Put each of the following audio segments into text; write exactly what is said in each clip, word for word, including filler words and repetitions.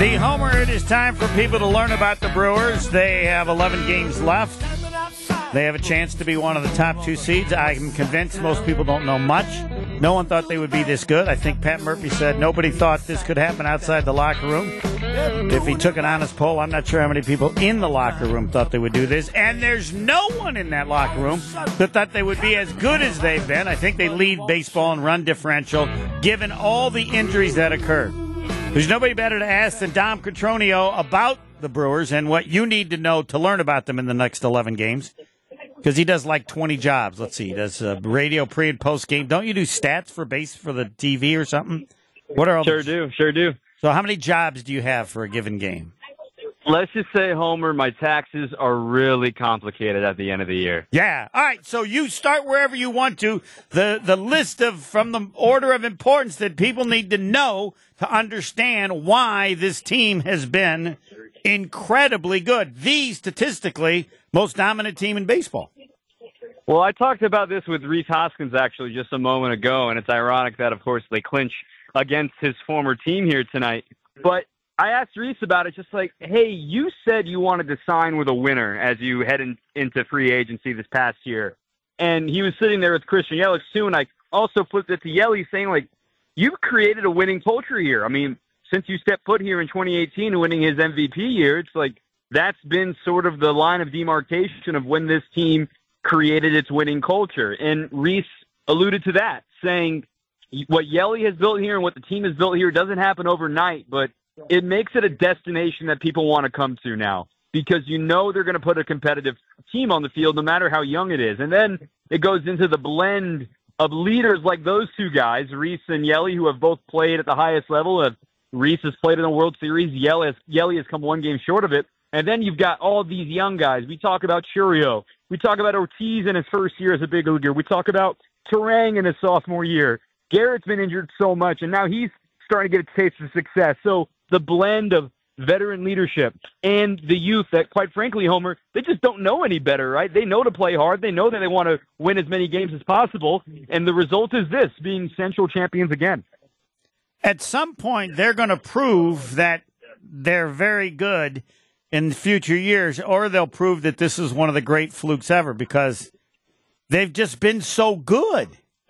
The Homer, it is time for people to learn about the Brewers. They have eleven games left. They have a chance to be one of the top two seeds. I'm convinced most people don't know much. No one thought they would be this good. I think Pat Murphy said nobody thought this could happen outside the locker room. If he took an honest poll, I'm not sure how many people in the locker room thought they would do this. And there's no one in that locker room that thought they would be as good as they've been. I think they lead baseball in run differential, given all the injuries that occurred. There's nobody better to ask than Dom Cotroneo about the Brewers and what you need to know to learn about them in the next eleven games. Because he does like twenty jobs. Let's see. He does uh, radio pre- and post-game. Don't you do stats for base for the T V or something? What are all Sure those? do. Sure do. So how many jobs do you have for a given game? Let's just say, Homer, my taxes are really complicated at the end of the year. Yeah. All right. So you start wherever you want to. The the list of from the order of importance that people need to know to understand why this team has been incredibly good. The statistically most dominant team in baseball. Well, I talked about this with Rhys Hoskins actually just a moment ago, and it's ironic that, of course, they clinch against his former team here tonight. But I asked Rhys about it, just like, hey, you said you wanted to sign with a winner as you head in, into free agency this past year. And he was sitting there with Christian Yelich, too, and I also flipped it to Yelich saying, like, you've created a winning culture here. I mean, since you stepped foot here in twenty eighteen winning his M V P year, it's like that's been sort of the line of demarcation of when this team created its winning culture. And Rhys alluded to that, saying what Yelly has built here and what the team has built here doesn't happen overnight, but it makes it a destination that people want to come to now because you know they're going to put a competitive team on the field no matter how young it is. And then it goes into the blend of leaders like those two guys, Rhys and Yelly, who have both played at the highest level. Rhys has played in the World Series. Yelly has, Yelly has come one game short of it. And then you've got all these young guys. We talk about Churio. We talk about Ortiz in his first year as a big leaguer. We talk about Terang in his sophomore year. Garrett's been injured so much, and now he's starting to get a taste of success. So the blend of veteran leadership and the youth that, quite frankly, Homer, they just don't know any better, right? They know to play hard. They know that they want to win as many games as possible. And the result is this, being Central champions again. At some point, they're going to prove that they're very good in future years, or they'll prove that this is one of the great flukes ever because they've just been so good.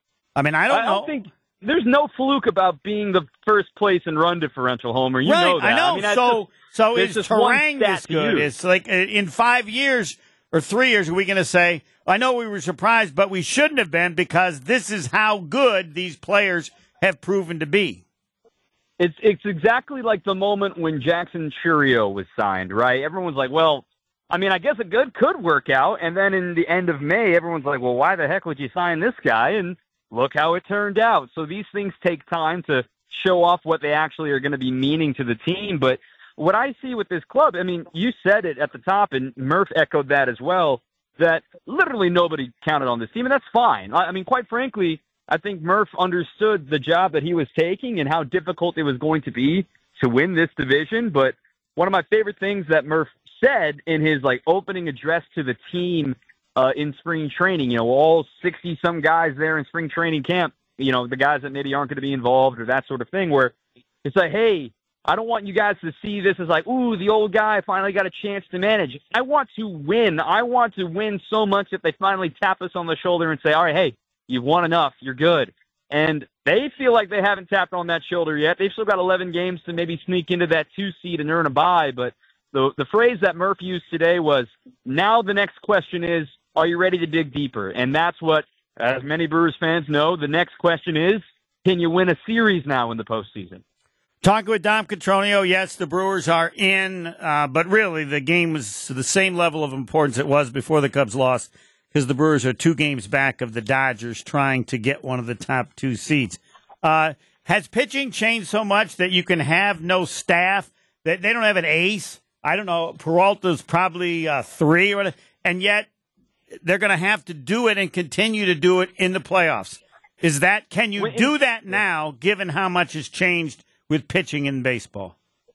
I mean, I don't I know. don't think there's no fluke about being the first place in run differential, Homer. You right, know that. I know. I mean, so, just, so it's is just one Terang stat this to good? use. It's like uh, in five years or three years, are we going to say, I know we were surprised, but we shouldn't have been because this is how good these players have proven to be. It's it's exactly like the moment when Jackson Churio was signed, right? Everyone's like, well, I mean, I guess it good could work out. And then in the end of May, everyone's like, well, why the heck would you sign this guy? And look how it turned out. So these things take time to show off what they actually are going to be meaning to the team. But what I see with this club, I mean, you said it at the top, and Murph echoed that as well, that literally nobody counted on this team, and that's fine. I mean, quite frankly, I think Murph understood the job that he was taking and how difficult it was going to be to win this division. But one of my favorite things that Murph said in his like opening address to the team uh, in spring training, you know, all sixty-some guys there in spring training camp, you know, the guys that maybe aren't going to be involved or that sort of thing, where it's like, hey, I don't want you guys to see this as like, ooh, the old guy finally got a chance to manage. I want to win. I want to win so much that they finally tap us on the shoulder and say, all right, hey, you've won enough. You're good. And they feel like they haven't tapped on that shoulder yet. They've still got eleven games to maybe sneak into that two seed and earn a bye. But the the phrase that Murph used today was, now the next question is, are you ready to dig deeper? And that's what, as many Brewers fans know, the next question is, can you win a series now in the postseason? Talking with Dom Cotroneo, yes, the Brewers are in, uh, but really the game was the same level of importance it was before the Cubs lost, because the Brewers are two games back of the Dodgers trying to get one of the top two seeds. Uh, has pitching changed so much that you can have no staff, that they don't have an ace? I don't know, Peralta's probably uh, three, or whatever, and yet they're going to have to do it and continue to do it in the playoffs. Is that, can you do that now, given how much has changed with pitching in baseball?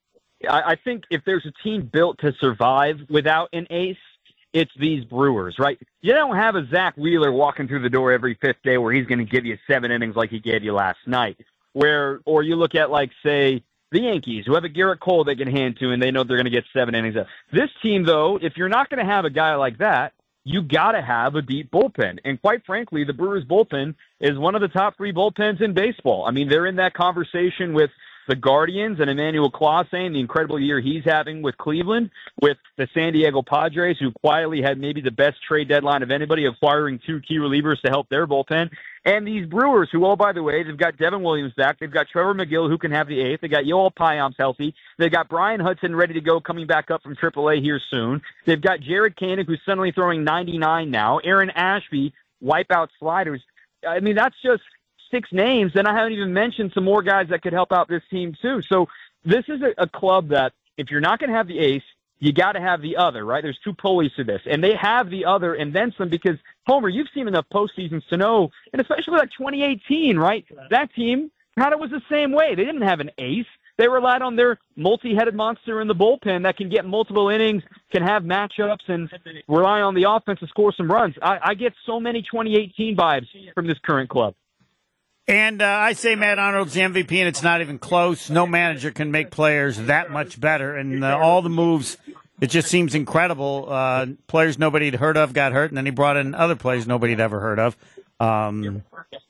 I think if there's a team built to survive without an ace, it's these Brewers, right? You don't have a Zach Wheeler walking through the door every fifth day where he's going to give you seven innings like he gave you last night. Where, or you look at, like, say, the Yankees, who have a Garrett Cole they can hand to, and they know they're going to get seven innings out. This team, though, if you're not going to have a guy like that, you got to have a deep bullpen. And quite frankly, the Brewers bullpen is one of the top three bullpens in baseball. I mean, they're in that conversation with the Guardians and Emmanuel Clase and the incredible year he's having with Cleveland, with the San Diego Padres, who quietly had maybe the best trade deadline of anybody, acquiring two key relievers to help their bullpen. And these Brewers, who, oh, by the way, they've got Devin Williams back. They've got Trevor McGill, who can have the eighth. They got Yoel Payamps healthy. They've got Brian Hudson ready to go, coming back up from triple A here soon. They've got Jared Koenig, who's suddenly throwing ninety-nine now. Aaron Ashby, wipeout sliders. I mean, that's just six names, and I haven't even mentioned some more guys that could help out this team too. So this is a, a club that if you're not going to have the ace, you got to have the other, right? There's two pulleys to this, and they have the other and then some, because, Homer, you've seen enough postseasons to know, and especially like twenty eighteen, right? That team kind of was the same way. They didn't have an ace. They relied on their multi-headed monster in the bullpen that can get multiple innings, can have matchups, and rely on the offense to score some runs. I, I get so many twenty eighteen vibes from this current club. And uh, I say Matt Arnold's the M V P, and it's not even close. No manager can make players that much better. And uh, all the moves, it just seems incredible. Uh, players nobody had heard of got hurt, and then he brought in other players nobody had ever heard of. Um,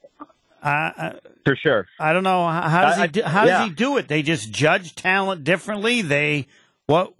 I, For sure. I don't know. How, how does, I, he, do, how yeah. does he do it? They just judge talent differently? They what?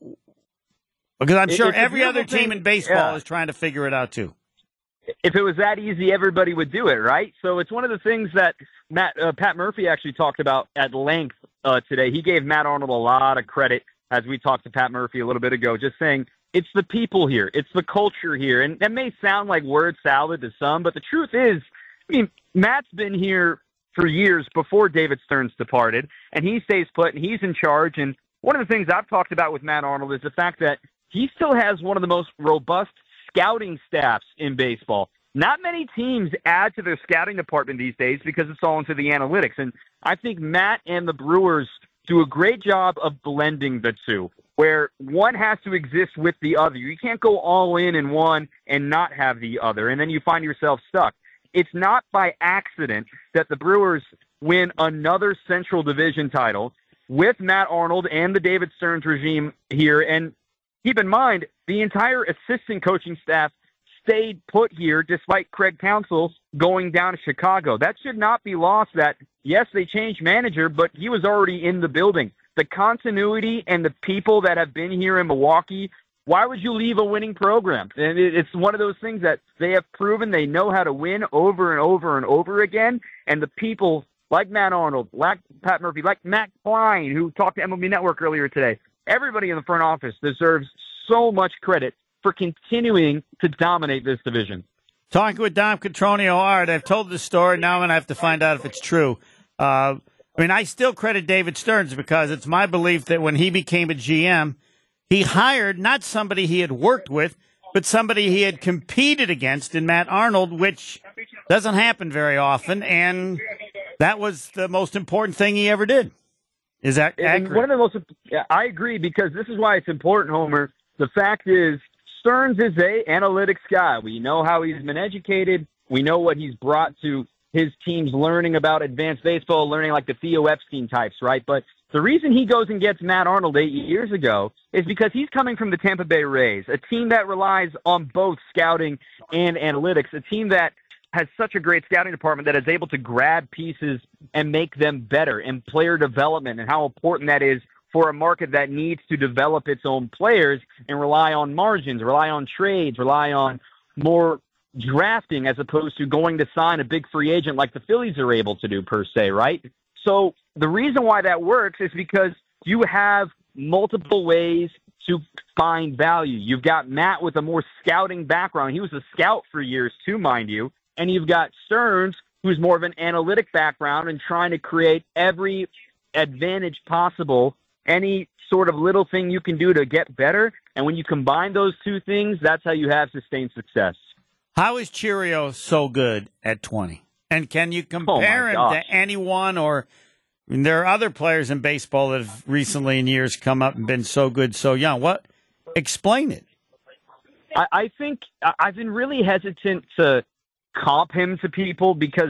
Because I'm sure It's a every other beautiful team thing. in baseball Yeah. is trying to figure it out, too. If it was that easy, everybody would do it, right? So it's one of the things that Matt, uh, Pat Murphy actually talked about at length uh, today. He gave Matt Arnold a lot of credit, as we talked to Pat Murphy a little bit ago, just saying it's the people here, it's the culture here. And that may sound like word salad to some, but the truth is, I mean, Matt's been here for years before David Stearns departed, and he stays put, and he's in charge. And one of the things I've talked about with Matt Arnold is the fact that he still has one of the most robust scouting staffs in baseball. Not many teams add to their scouting department these days because it's all into the analytics. And I think Matt and the Brewers do a great job of blending the two, where one has to exist with the other. You can't go all in in one and not have the other, and then you find yourself stuck. It's not by accident that the Brewers win another Central Division title with Matt Arnold and the David Stearns regime here. And keep in mind, the entire assistant coaching staff stayed put here despite Craig Counsell going down to Chicago. That should not be lost that, yes, they changed manager, but he was already in the building. The continuity and the people that have been here in Milwaukee, why would you leave a winning program? And it's one of those things that they have proven they know how to win over and over and over again. And the people like Matt Arnold, like Pat Murphy, like Matt Klein, who talked to M L B Network earlier today, everybody in the front office deserves so much credit for continuing to dominate this division. Talking with Dom Cotroneo. All right, I've told this story. Now I'm going to have to find out if it's true. Uh, I mean, I still credit David Stearns because it's my belief that when he became a G M, he hired not somebody he had worked with, but somebody he had competed against in Matt Arnold, which doesn't happen very often, and that was the most important thing he ever did. Is that accurate? And one of the most, I agree, because this is why it's important, Homer. The fact is, Stearns is a analytics guy. We know how he's been educated. We know what he's brought to his teams, learning about advanced baseball, learning like the Theo Epstein types, right? But the reason he goes and gets Matt Arnold eight years ago is because he's coming from the Tampa Bay Rays, a team that relies on both scouting and analytics, a team that has such a great scouting department that is able to grab pieces and make them better, and player development and how important that is for a market that needs to develop its own players and rely on margins, rely on trades, rely on more drafting as opposed to going to sign a big free agent like the Phillies are able to do per se, right? So the reason why that works is because you have multiple ways to find value. You've got Matt with a more scouting background. He was a scout for years too, mind you. And you've got Stearns, who's more of an analytic background and trying to create every advantage possible, any sort of little thing you can do to get better. And when you combine those two things, that's how you have sustained success. How is Cheerio so good at twenty? And can you compare Oh him gosh. to anyone? Or I mean, there are other players in baseball that have recently in years come up and been so good so young. What? Explain it. I, I think I- I've been really hesitant to comp him to people because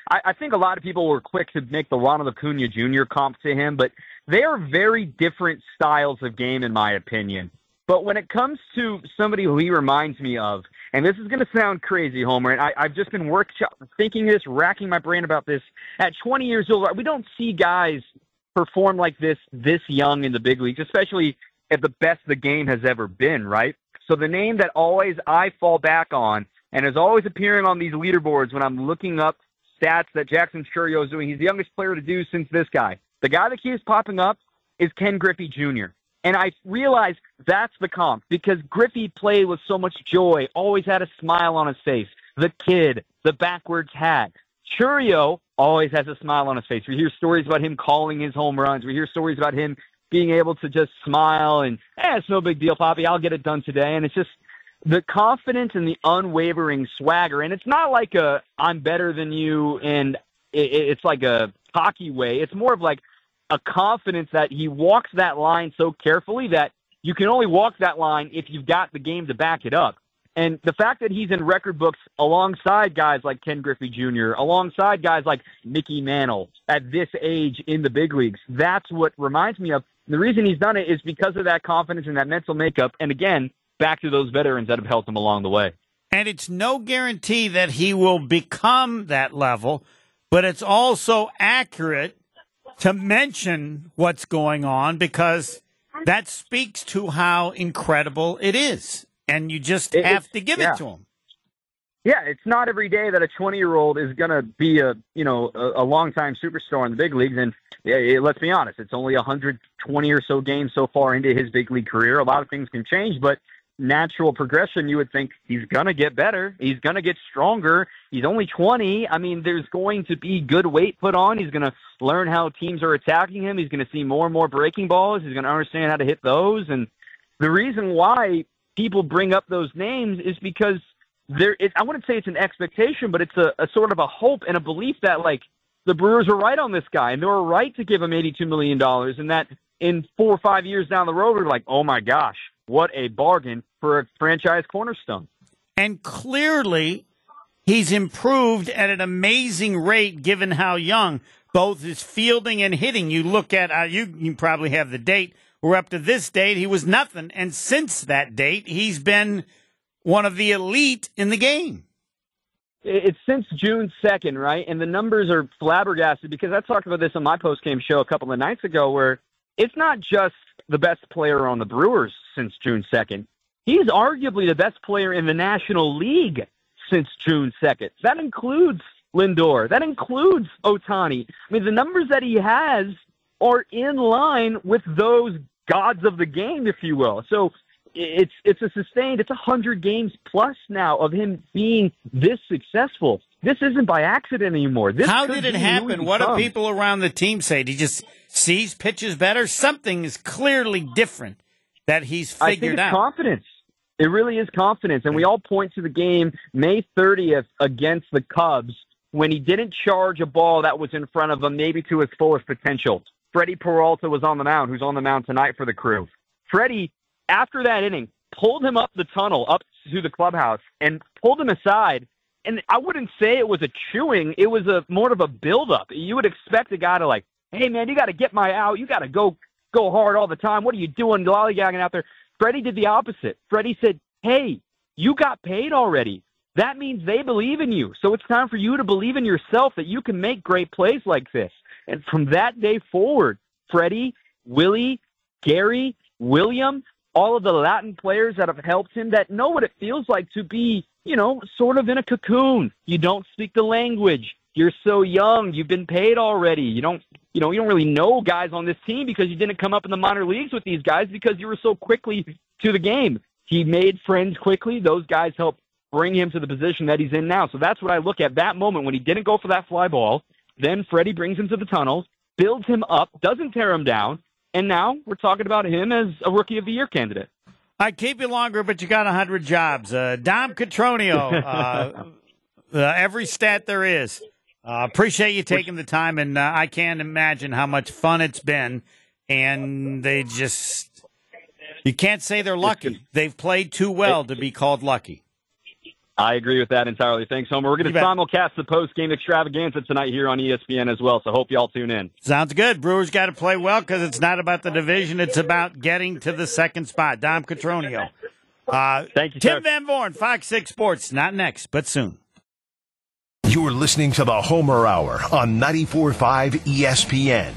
I, I think a lot of people were quick to make the Ronald Acuna Junior comp to him, but they are very different styles of game, in my opinion. But when it comes to somebody who he reminds me of, and this is going to sound crazy, Homer, and I, I've just been workshop thinking this, racking my brain about this. At twenty years old, we don't see guys perform like this this young in the big leagues, especially at the best the game has ever been, right? So the name that always I fall back on and is always appearing on these leaderboards when I'm looking up stats that Jackson Chourio is doing, he's the youngest player to do since this guy. The guy that keeps popping up is Ken Griffey Junior And I realize that's the comp because Griffey played with so much joy, always had a smile on his face. The kid, the backwards hat. Chourio always has a smile on his face. We hear stories about him calling his home runs. We hear stories about him being able to just smile and, eh, it's no big deal, Poppy. I'll get it done today. And it's just the confidence and the unwavering swagger. And it's not like a I'm better than you and it, it's like a cocky way. It's more of like a confidence that he walks that line so carefully that you can only walk that line if you've got the game to back it up. And the fact that he's in record books alongside guys like Ken Griffey Junior, alongside guys like Mickey Mantle at this age in the big leagues, that's what reminds me of. And the reason he's done it is because of that confidence and that mental makeup. And again, back to those veterans that have helped him along the way. And it's no guarantee that he will become that level, but it's also accurate to mention what's going on because that speaks to how incredible it is. And you just it, have to give yeah. it to him. Yeah, it's not every day that a twenty-year-old is going to be a, you know, a, a long-time superstar in the big leagues. And yeah, it, let's be honest, it's only one hundred twenty or so games so far into his big league career. A lot of things can change, but natural progression, you would think he's going to get better. He's going to get stronger. He's only twenty. I mean, there's going to be good weight put on. He's going to learn how teams are attacking him. He's going to see more and more breaking balls. He's going to understand how to hit those. And the reason why people bring up those names is because there is, I wouldn't say it's an expectation, but it's a, a sort of a hope and a belief that, like, the Brewers were right on this guy, and they were right to give him eighty-two million dollars, and that in four or five years down the road, we're like, oh, my gosh, what a bargain for a franchise cornerstone. And clearly, he's improved at an amazing rate given how young, both his fielding and hitting. You look at, uh, you, you probably have the date. We're up to this date. He was nothing. And since that date, he's been one of the elite in the game. It's since June second, right? And the numbers are flabbergasted because I talked about this on my post-game show a couple of nights ago where it's not just the best player on the Brewers since June second. He's arguably the best player in the National League since June second. That includes Lindor. That includes Ohtani. I mean, the numbers that he has are in line with those gods of the game, if you will. So it's it's a sustained, it's one hundred games plus now of him being this successful. This isn't by accident anymore. This How did it happen? What do people around the team say? Did he just sees pitches better? Something is clearly different that he's figured I think it's out. Confidence. It really is confidence. And we all point to the game May thirtieth against the Cubs when he didn't charge a ball that was in front of him, maybe to his fullest potential. Freddie Peralta was on the mound, who's on the mound tonight for the Crew. Freddie, after that inning, pulled him up the tunnel, up to the clubhouse, and pulled him aside. And I wouldn't say it was a chewing. It was a more of a buildup. You would expect a guy to like, hey, man, you got to get my out. You got to go go hard all the time. What are you doing lollygagging out there? Freddie did the opposite. Freddie said, hey, you got paid already. That means they believe in you. So it's time for you to believe in yourself that you can make great plays like this. And from that day forward, Freddie, Willie, Gary, William, all of the Latin players that have helped him that know what it feels like to be, you know, sort of in a cocoon. You don't speak the language. You're so young. You've been paid already. You don't, you know, you don't really know guys on this team because you didn't come up in the minor leagues with these guys because you were so quickly to the game. He made friends quickly. Those guys helped bring him to the position that he's in now. So that's what I look at that moment when he didn't go for that fly ball. Then Freddie brings him to the tunnels, builds him up, doesn't tear him down, and now we're talking about him as a Rookie of the Year candidate. I keep you longer, but you got one hundred jobs. Uh, Dom Cotroneo, uh, uh, every stat there is. Uh, appreciate you taking the time, and uh, I can't imagine how much fun it's been. And they just, you can't say they're lucky. They've played too well to be called lucky. I agree with that entirely. Thanks, Homer. We're going to simulcast the post-game extravaganza tonight here on E S P N as well, so hope you all tune in. Sounds good. Brewers got to play well because it's not about the division. It's about getting to the second spot. Dom Cotroneo. Uh, Thank you, Tim sir. Van Vorn, Fox six Sports. Not next, but soon. You're listening to the Homer Hour on ninety-four point five E S P N.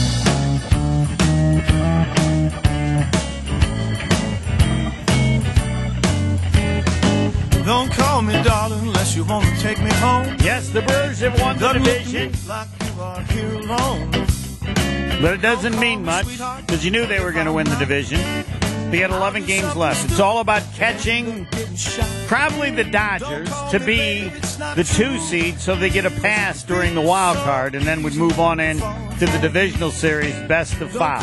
Don't call me darling unless you want to take me home. Yes, the Brewers have won the division. Like you are here alone. But it doesn't mean much because you knew they were going to win the division. They had eleven games left. It's all about catching probably the Dodgers to be the two seed so they get a pass during the wild card and then would move on in to the divisional series best of five.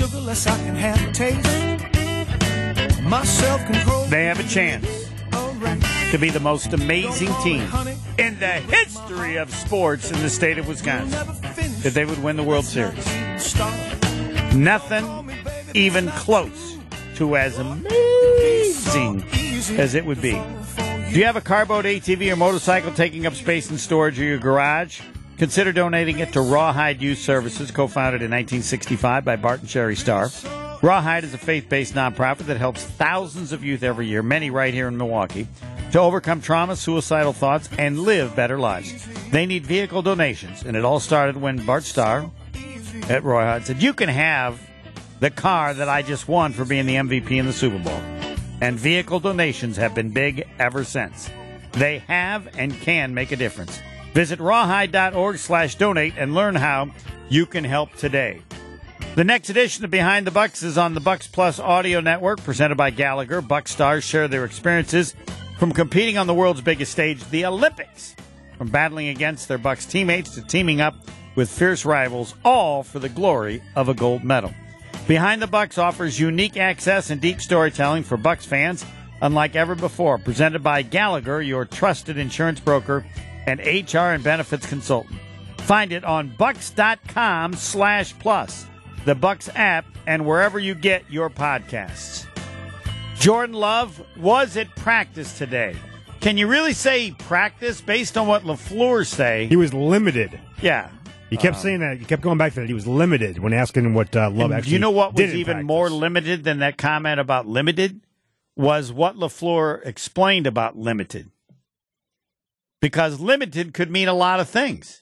They have a chance to be the most amazing team in the history of sports in the state of Wisconsin if they would win the World Series. Nothing even close to as amazing as it would be. Do you have a carboat, A T V, or motorcycle taking up space in storage or your garage? Consider donating it to Rawhide Youth Services, co-founded in nineteen sixty-five by Bart and Sherry Starr. Rawhide is a faith-based nonprofit that helps thousands of youth every year, many right here in Milwaukee, to overcome trauma, suicidal thoughts, and live better lives. They need vehicle donations, and it all started when Bart Starr at Rawhide said, you can have the car that I just won for being the M V P in the Super Bowl. And vehicle donations have been big ever since. They have and can make a difference. Visit rawhide.org slash donate and learn how you can help today. The next edition of Behind the Bucks is on the Bucks Plus Audio Network, presented by Gallagher. Bucks stars share their experiences from competing on the world's biggest stage, the Olympics, from battling against their Bucks teammates to teaming up with fierce rivals, all for the glory of a gold medal. Behind the Bucks offers unique access and deep storytelling for Bucks fans unlike ever before. Presented by Gallagher, your trusted insurance broker and H R and benefits consultant. Find it on bucks.com slash plus, the Bucks app, and wherever you get your podcasts. Jordan Love was at practice today. Can you really say practice based on what LaFleur say? He was limited. Yeah. He kept um, saying that. He kept going back to that. He was limited when asking him what uh, Love actually did. You know what was even practice. more limited than that comment about limited? Was what LaFleur explained about limited. Because limited could mean a lot of things.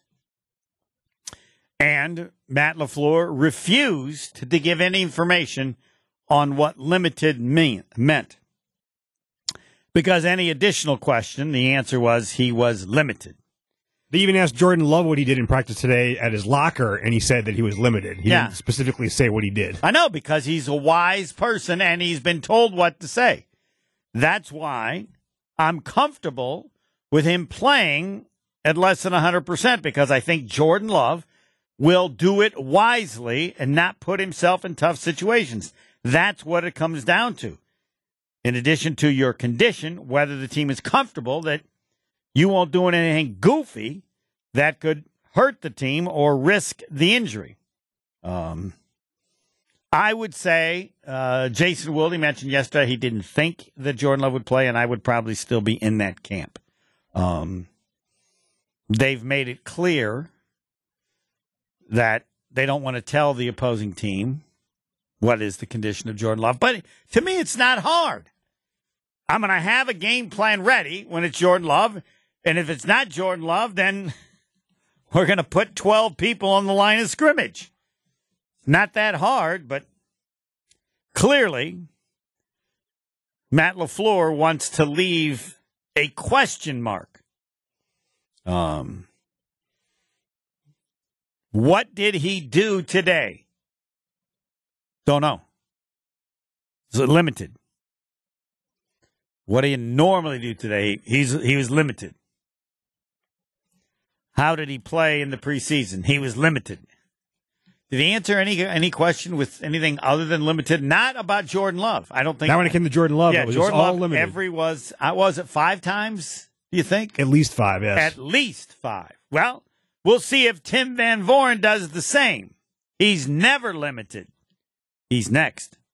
And Matt LaFleur refused to give any information on what limited mean, meant. Because any additional question, the answer was he was limited. They even asked Jordan Love what he did in practice today at his locker, and he said that he was limited. He Yeah. didn't specifically say what he did. I know, because he's a wise person and he's been told what to say. That's why I'm comfortable with him playing at less than one hundred percent, because I think Jordan Love will do it wisely and not put himself in tough situations. That's what it comes down to. In addition to your condition, whether the team is comfortable that you won't do anything goofy that could hurt the team or risk the injury. Um, I would say uh, Jason Wilde mentioned yesterday he didn't think that Jordan Love would play, and I would probably still be in that camp. Um, they've made it clear that they don't want to tell the opposing team what is the condition of Jordan Love. But to me, it's not hard. I'm going to have a game plan ready when it's Jordan Love. And if it's not Jordan Love, then we're going to put twelve people on the line of scrimmage. Not that hard, but clearly Matt LaFleur wants to leave a question mark. Um, what did he do today? Don't know. Is it limited? What do you normally do today? He's he was limited. How did he play in the preseason? He was limited. Did he answer any any question with anything other than limited? Not about Jordan Love. I don't think. Not when it came to Jordan Love. Yeah, it was Jordan just all Love. limited. Every was uh, was it five times? Do you think? At least five. Yes. At least five. Well, we'll see if Tim Van Vorn does the same. He's never limited. He's next.